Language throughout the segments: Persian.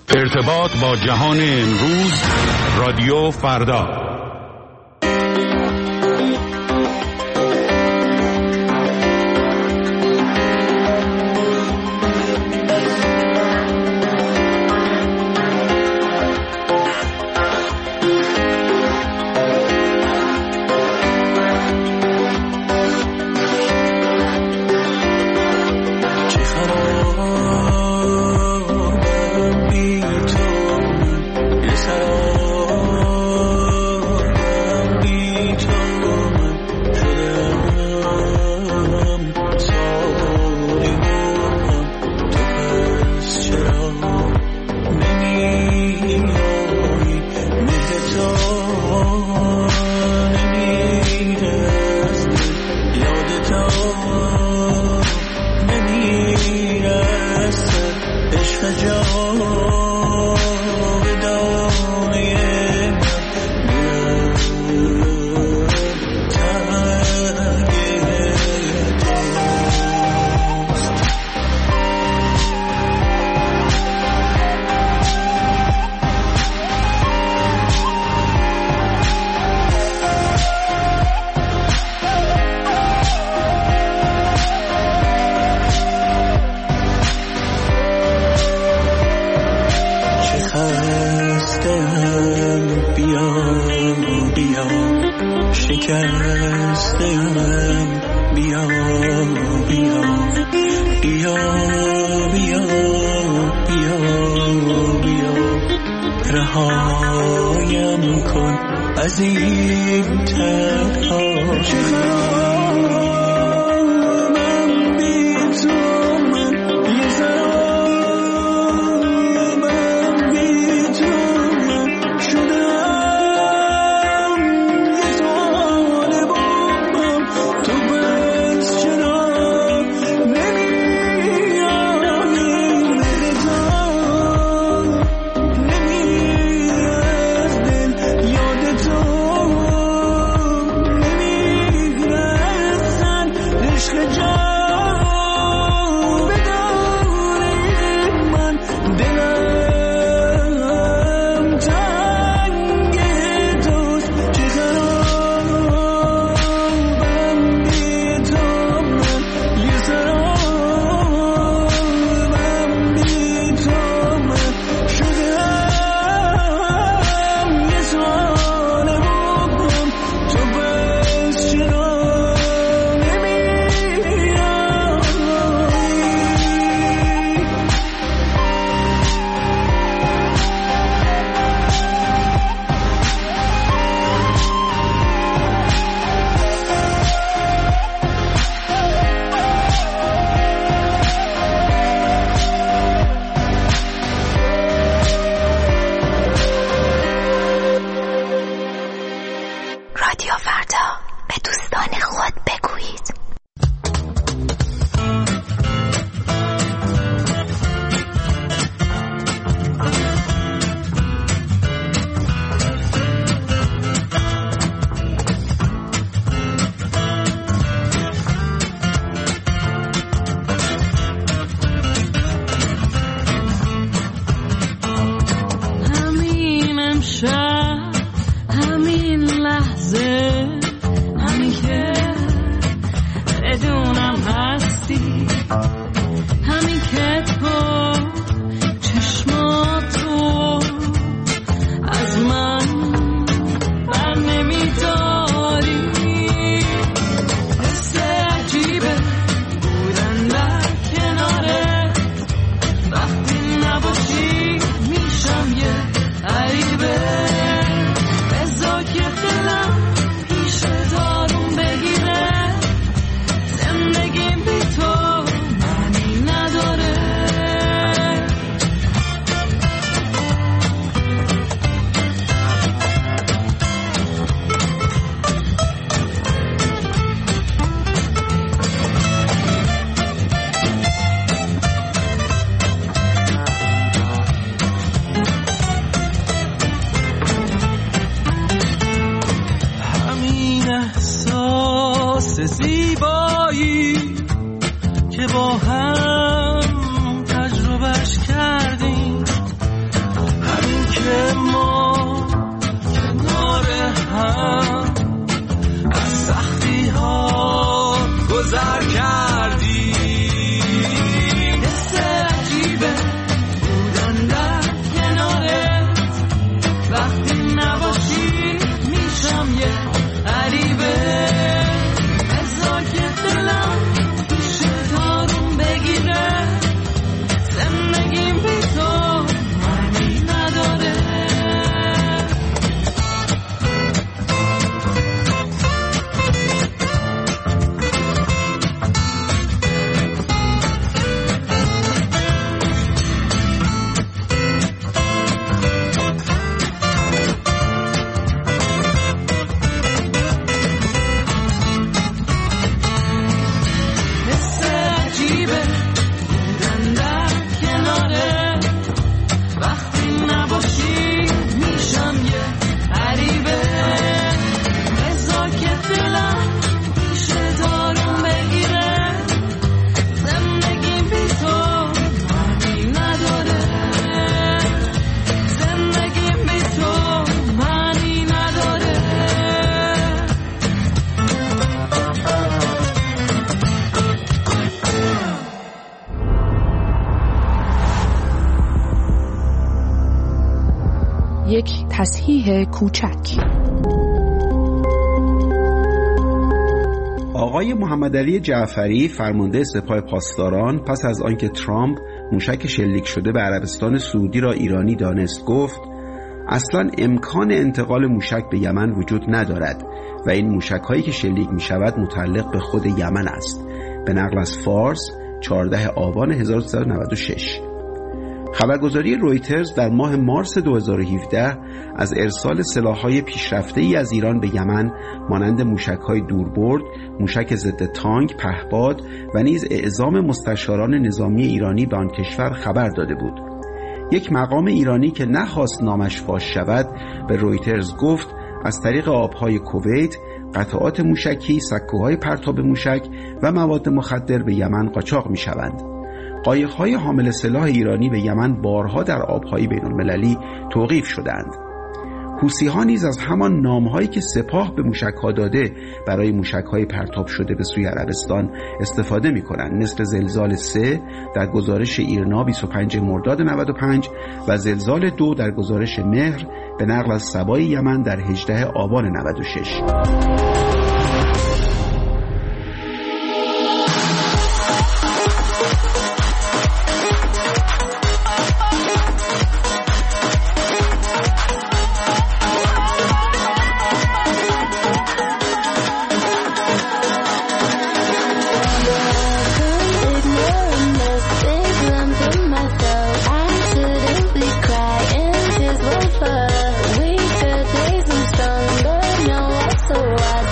ارتباط با جهان امروز، رادیو فردا. رهایم کن از این تنها یک تصحیح کوچک. آقای محمد علی جعفری فرمانده سپاه پاسداران پس از آنکه ترامپ موشک شلیک شده به عربستان سعودی را ایرانی دانست گفت اصلا امکان انتقال موشک به یمن وجود ندارد و این موشک هایی که شلیک می شود متعلق به خود یمن است. به نقل از فارس 14 آبان 1396. خبرگزاری رویترز در ماه مارس 2017 از ارسال سلاح‌های پیشرفته‌ای از ایران به یمن مانند موشک‌های دوربرد، موشک ضد تانک، پهپاد و نیز اعزام مستشاران نظامی ایرانی به آن کشور خبر داده بود. یک مقام ایرانی که نخواست نامش فاش شود به رویترز گفت از طریق آب‌های کویت قطعات موشکی، سکوهای پرتاب موشک و مواد مخدر به یمن قاچاق می‌شوند. قایق‌های حامل سلاح ایرانی به یمن بارها در آب‌های بین‌المللی توقیف شدند. حوثی‌ها نیز از همان نام‌هایی که سپاه به موشک‌ها داده برای موشک‌های پرتاب شده به سوی عربستان استفاده می‌کنند، مثل زلزال 3 در گزارش ایرنا 25 مرداد 95 و زلزال 2 در گزارش مهر به نقل از سبای یمن در 18 آبان 96. So I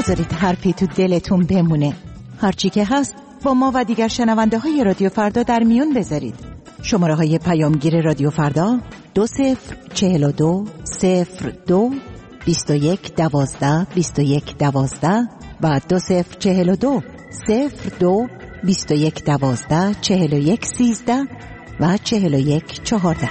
نذارید حرفی تو دلتون بمونه. هرچی که هست با ما و دیگر شنونده های رادیو فردا در میون بذارید. شماره های پیامگیر رادیو فردا 2042 02 21 12 21 12 و 2042 02 21 12 41 13 و 41 14.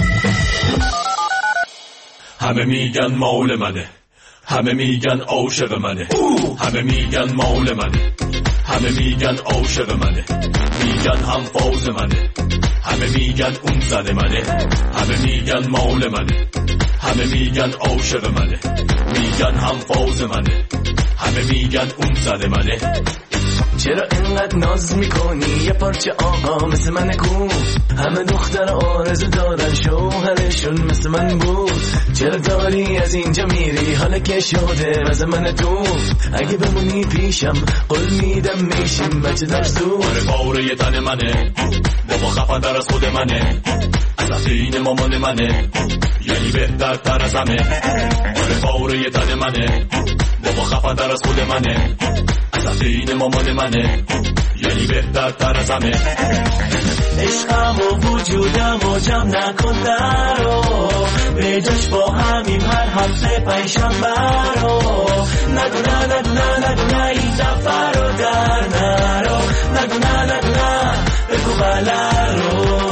همه میگن مول منه، همه میگن عاشق منه، همه میگن مول منه، همه میگن عاشق منه، میگن هم فوز منه، همه میگن اون زن منه، همه میگن مول منه، همه میگن عاشق منه، میگن هم فوز منه، همه میگن اون زن منه. چرا اینقدر ناز میکنی یه پارچه آقا مثل من کو؟ همه دختر آرزو دارن شوهرشون مثل من بود. چرا داری از اینجا میری حالا که شده از من تو؟ اگه بمونی پیشم قول میدم میشیم بچه در زود. پاره تن منه بابا خفن‌تر از خود منه، از این مامان منه یعنی بهتر تر از همه. پاره تن منه بابا خفن‌تر از خود منه، از این مامان منه یعنی بهتر تر از همه. عشقم و وجودم و جمع نکن درو، به جاش با همیم هر هفته پنجشنبه رو. نگو نه نگو نه نگو نه این دفعه رو در نرو، نگو نه نگو نه بگو بله رو.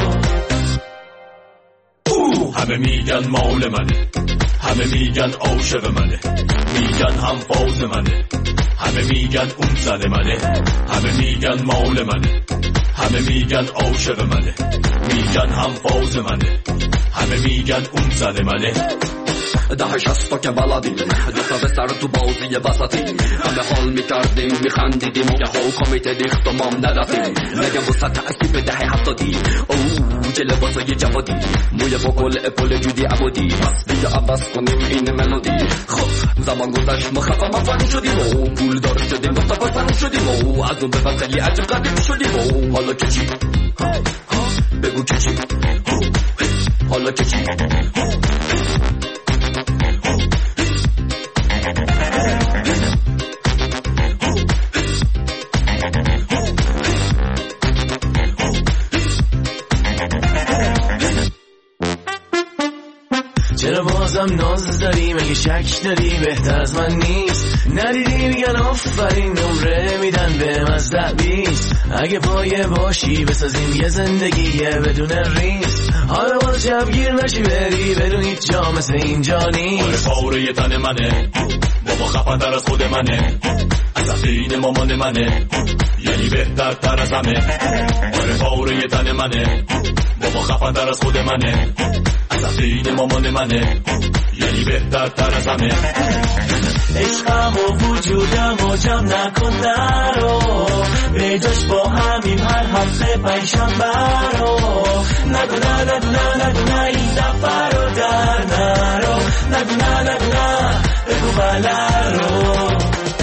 همه میگن مول منه، همه میگن عاشق منه، میگن هم فوز منه، همه میگن اون زن منه، همه میگن مول منه، همه میگن عاشق منه، میگن هم فوز منه، همه میگن اون زن منه. ده شستا که بلدیم دوتا به سر تو بازی وسطیم، همه حال میکردیم میخندیدیم و یه ها کمیته دیخت و مام ندادیم. نگم بسا تأثیر به ده هفتادی اوه چه لباسای جوادی، موی با کل اپول جودی عبادی، بس دیگه عباس کنیم این ملودی. خب زمان گذشت ما خفا مفن شدیم و پول دار شدیم و تفاصن شدیم و از اون به بعد خیلی عجب قدیم شدیم و حالا که چی؟ بگو که چی؟ حالا که چی؟ چرا بازم ناز داری؟ مگه شک داری بهتر از من نیست؟ ندیدی میگن آفرین نمره میدن به از 10-20. اگه پایه باشی بسازیم یه زندگیه بدون ریس. حالا باز شبگیر نشی بری بدون هیچ جا مثل اینجا نیست. پاره تن منه بابا خفن‌تر از خود منه، از این مامان منه یعنی بهتر تر از همه. پاره تن منه بابا خفن‌تر از خود منه، از این مامان منه یعنی بهتر تر از همه. عشقم و وجودم و جمع نکن درو، به جاش با همیم هر هفته پنجشنبه رو. نگو نه نگو نه نگو نه این دفعه رو در نرو، نگو نه نگو نه بگو بله رو.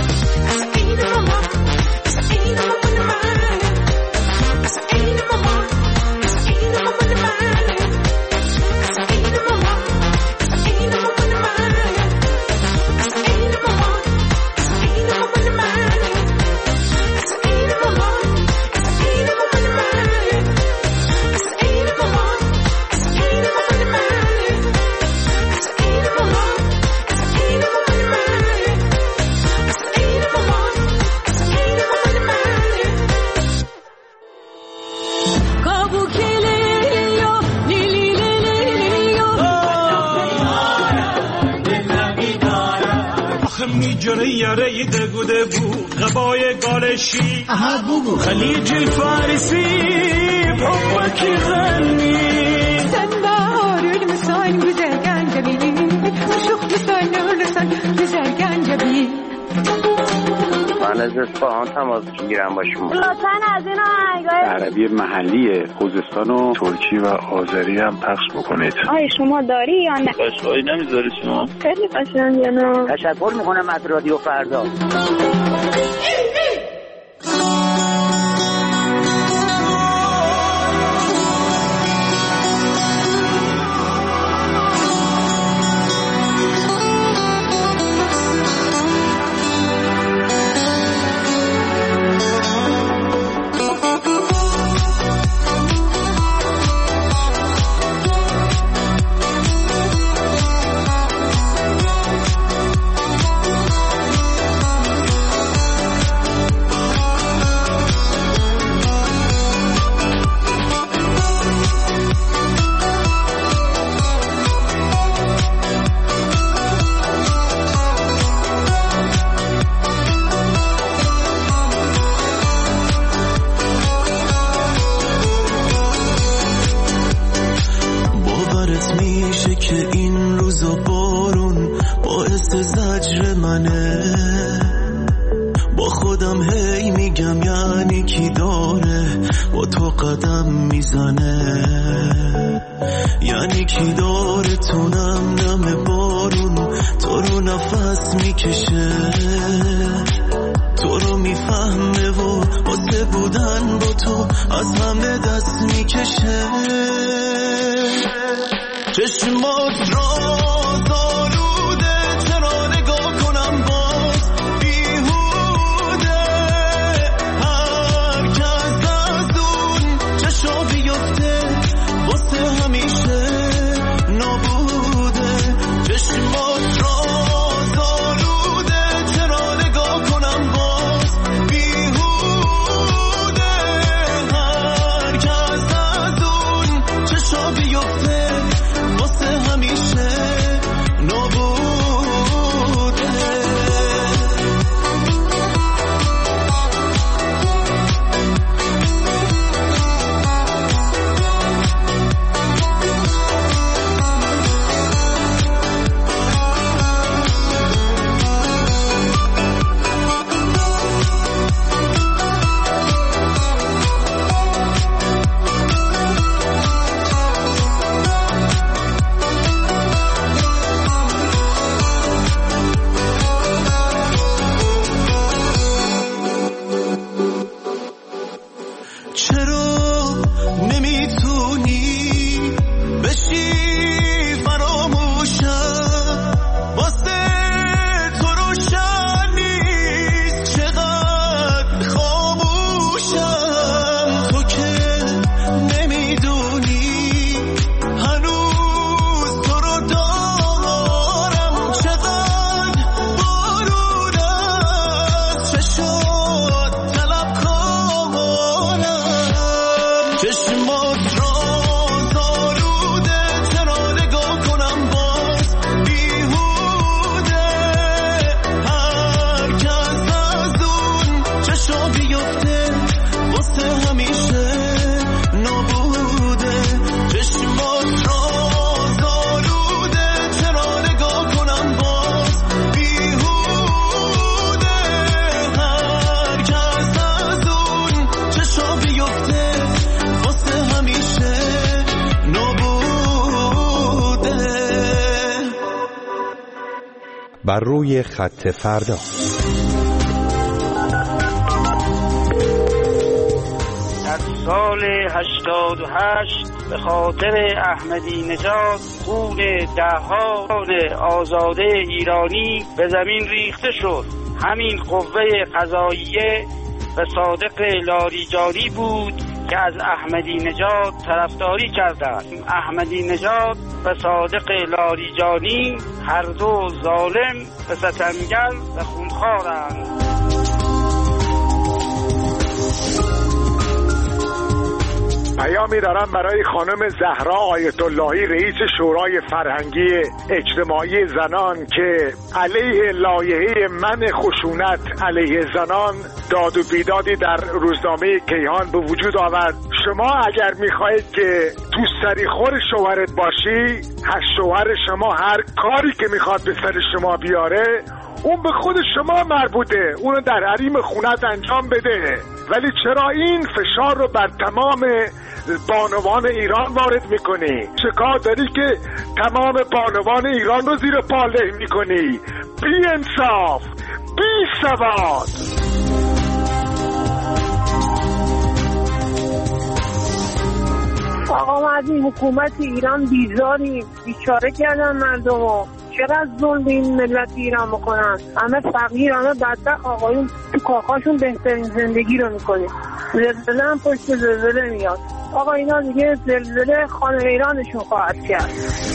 میجره یاره دگوده بود غبای گالشی خلیج الفارسی بحبك غني سنبار المسان güzelgen جبين وشوق لسان ولسان güzelgen جبين. من از اصفهان تماس میگیرم با شما. لطفاً از این آهنگای عربی محلی خوزستان و ترکی و آذری هم پخش بکنید. آیا شما داری یا نه؟ قشنگی نمیذاری شما؟ خیلی قشنگه نه. تشکر میکنم از رادیو فردا. روز و بارون باعث زجر منه. با خودم هی میگم یعنی کی داره با تو قدم میزنه، یعنی کی داره تو نم نم بارون تو رو نفس میکشه، تو رو میفهمه و واسه بودن با تو از همه دست میکشه. چشمات را زاروده چرا نگاه کنم باز بیهوده، هر کس از اون چشا بیفته واسه همیشه نابوده. چشمات را زاروده چرا نگاه کنم باز بیهوده، هر کس از اون چشا بیفته واسه همیشه نابوده. بر روی خط فردا. در سال 88 به خاطر احمدی نژاد خون دهان آزاده ایرانی به زمین ریخته شد. همین قوه قضاییه و صادق لاریجانی بود که از احمدی نژاد طرفداری کردند. احمدی نژاد و صادق لاریجانی هر دو ظالم و ستمگر و خونخوارند. پیامی دارم برای خانم زهرا آیت اللهی رئیس شورای فرهنگی اجتماعی زنان که علیه لایحه منع خشونت علیه زنان داد و بیدادی در روزنامه کیهان به وجود آورد. شما اگر میخواهید که تو سریخور شوهرت باشی، شوهر شما هر کاری که میخواد به سر شما بیاره اون به خود شما مربوطه، اونو در حریم خونت انجام بده. ولی چرا این فشار رو بر تمام بانوان ایران وارد میکنی؟ چه کار داری که تمام بانوان ایران رو زیر پا له میکنی؟ بی انصاف، بی سواد. آقا ما از این حکومت ایران بیزاریم، بیچاره کردن مردمو. چرا ظلم به این ملت ایران بکنن؟ همه فقیر، همه بدبخت، آقایون تو کاخاشون بهترین زندگی رو میکنه. زلزله هم پشت زلزله میاد. آقا اینا دیگه زلزله خانه ایرانشون خواهد کرد.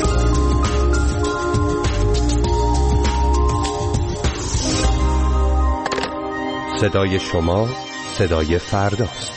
صدای شما صدای فرداست.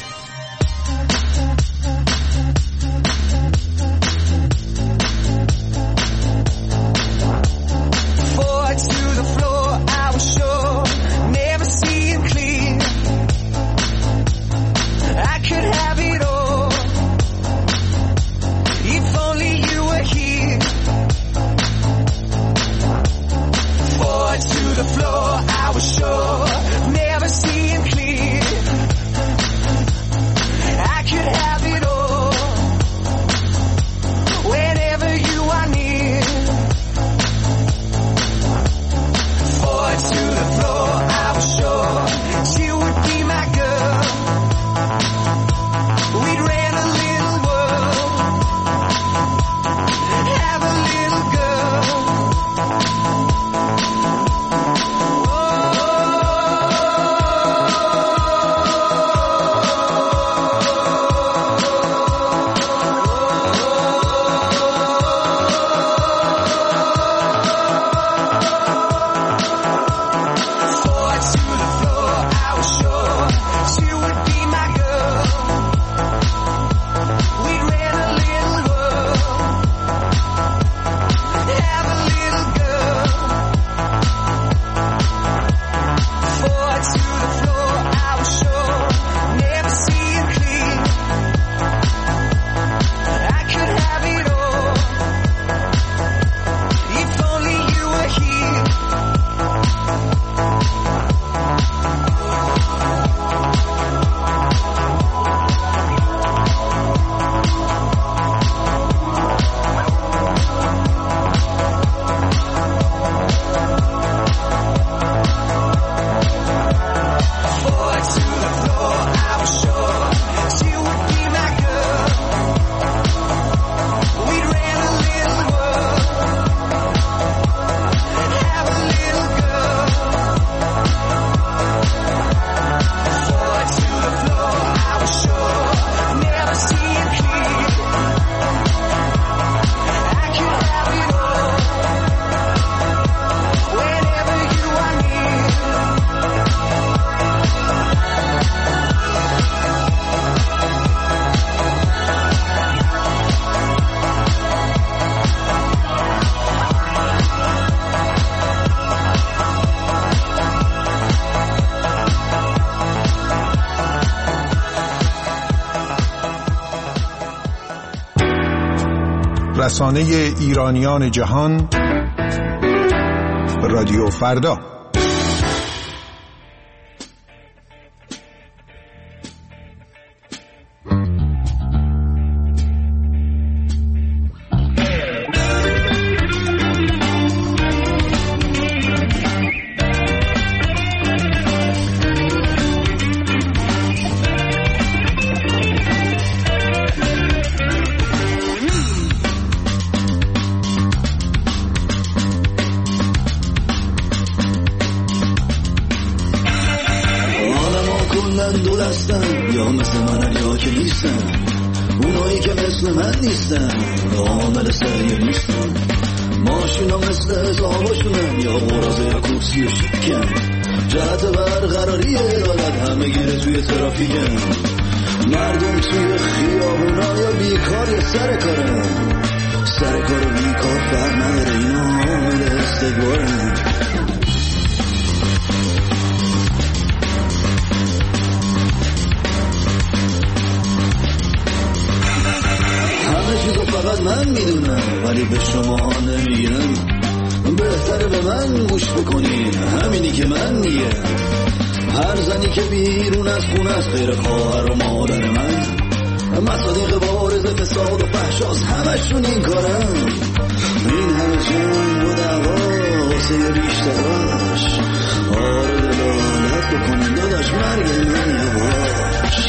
رسانه ایرانیان جهان، رادیو فردا. دو دستن یا مثل منن یا که نیستن، اونایی که مثل من نیستن عامل سریع نیستن، ماشینا مثل حساباشونن یا قرازه یا کرسی و شکن، جهت برقراری عدالت همه گیره توی ترافیکن، مردم توی خیابونا یا بیکار یا سر کارن، سر کار و بیکار فرق نداره، اینا عامل استکبارن. فقط من میدونم ولی به شما نمیگم، بهتره به من گوش بکنین، همینی که من میگم. هر زنی که بیرون از خونه است غیر خواهر و مادر من، مصادیق بارز فساد و فحشاست همشون این کارن. این همه جنگ و دعوا واسه بیشتراش، آره دلالت بکنین داداش مرگ من یواش.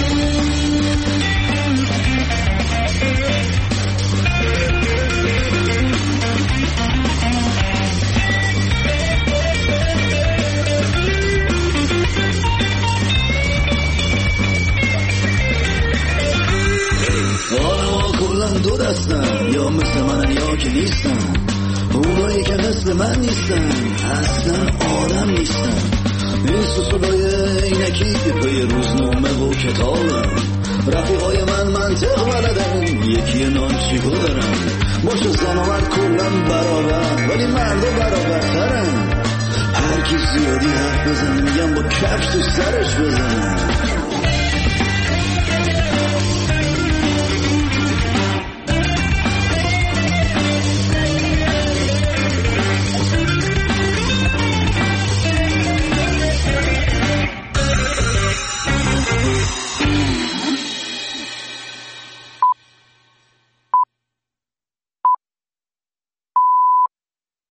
دو دستن یا مثل منن یا که نیستن، اونایی که مثل من نیستن اصلا آدم نیستن. این سوسولای اینکی که پی روزنامه و کتابن، رفیقای من منطق بلدن، یکی نانچیکو دارن، باشه زن و مرد کلن برابر ولی مردا برابرترن. هر کی زیادی حرف بزن میگم با کفش تو سرش بزن.